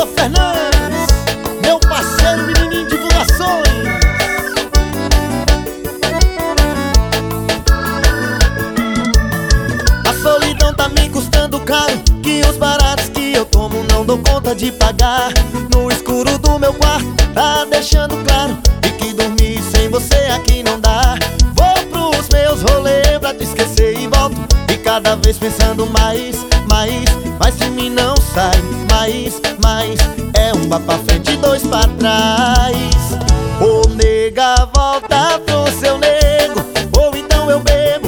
Vitor Fernandes, meu parceiro Menininho Divulgações. A solidão tá me custando caro, que os baratos que eu tomo não dou conta de pagar. No escuro do meu quarto tá deixando claro, e que dormir sem você aqui não dá. Vou pros meus rolês pra te esquecer e volto, e cada vez pensando mais de mim não sai. Mais, é um pra frente e dois pra trás. Ô nega, volta pro seu nego, ou então eu bebo,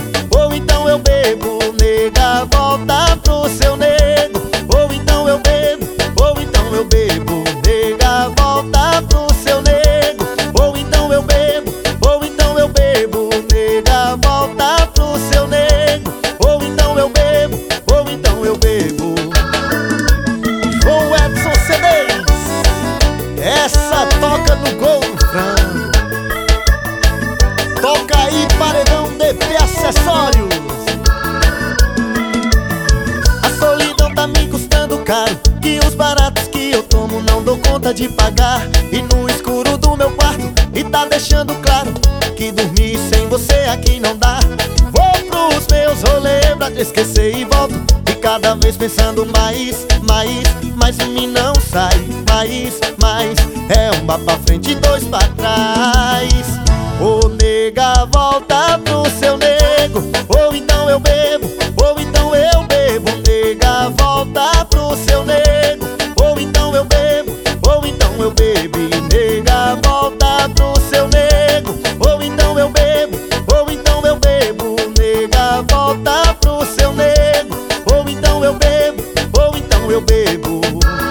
nega, volta pro seu nego, ou então eu bebo, nega, volta pro seu nego, ou então eu bebo, nega, volta pro seu nego, ou então eu bebo. João Edson CDs, essa toca no gol do frango. Toca aí, Paredão DP Acessórios. A solidão tá me custando caro, que os baratos que eu tomo não dou conta de pagar. E no escuro do meu quarto, e tá deixando claro, que dormir sem você aqui não dá. Vou pros meus rolês pra te esquecer e volto, e cada vez pensando mais de mim não sai. Mais, é um pra frente e dois pra trás. Ô nega, volta pro seu nego, ou então eu bebo, nega, volta pro seu nego, ou então eu bebo, nega, volta pro seu nego, ou então eu bebo, nega, volta pro seu nego, ou então eu bebo.